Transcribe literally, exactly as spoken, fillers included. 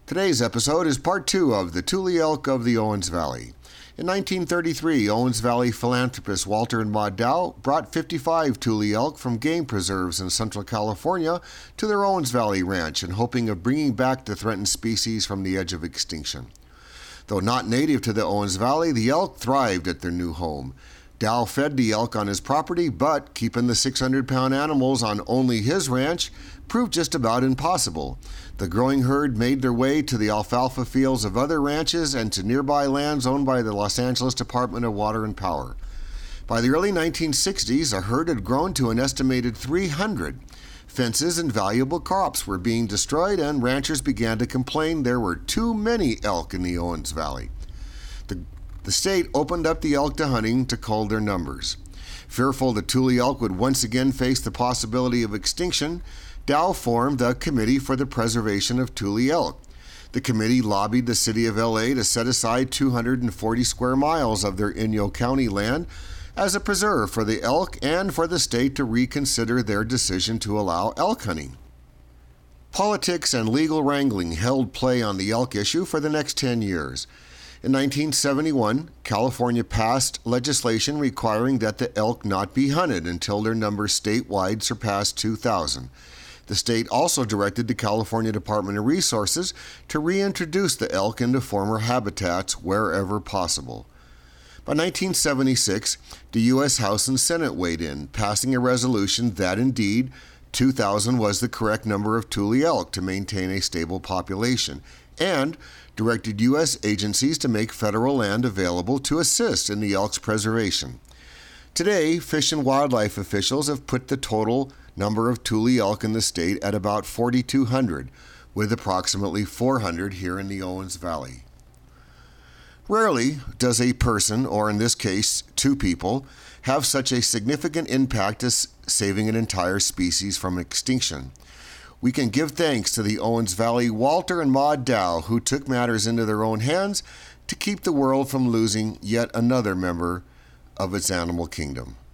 Today's episode is part two of the Tule Elk of the Owens Valley. In nineteen thirty-three, Owens Valley philanthropists Walter and Maud Dow brought fifty-five Tule elk from game preserves in Central California to their Owens Valley ranch in hoping of bringing back the threatened species from the edge of extinction. Though not native to the Owens Valley, the elk thrived at their new home. Dow fed the elk on his property, but keeping the six hundred pound animals on only his ranch proved just about impossible. The growing herd made their way to the alfalfa fields of other ranches and to nearby lands owned by the Los Angeles Department of Water and Power. By the early nineteen sixties, a herd had grown to an estimated three hundred. Fences and valuable crops were being destroyed, and ranchers began to complain there were too many elk in the Owens Valley. The The state opened up the elk to hunting to cull their numbers. Fearful the Tule elk would once again face the possibility of extinction, Dow formed the Committee for the Preservation of Tule Elk. The committee lobbied the city of L A to set aside two hundred forty square miles of their Inyo County land as a preserve for the elk and for the state to reconsider their decision to allow elk hunting. Politics and legal wrangling held play on the elk issue for the next ten years. In nineteen seventy-one, California passed legislation requiring that the elk not be hunted until their numbers statewide surpassed two thousand. The state also directed the California Department of Resources to reintroduce the elk into former habitats wherever possible. By nineteen seventy-six, the U S House and Senate weighed in, passing a resolution that indeed two thousand was the correct number of Tule elk to maintain a stable population, and directed U S agencies to make federal land available to assist in the elk's preservation. Today, Fish and Wildlife officials have put the total number of Tule elk in the state at about forty-two hundred, with approximately four hundred here in the Owens Valley. Rarely does a person, or in this case, two people, have such a significant impact as saving an entire species from extinction. We can give thanks to the Owens Valley Walter and Maud Dow, who took matters into their own hands to keep the world from losing yet another member of its animal kingdom.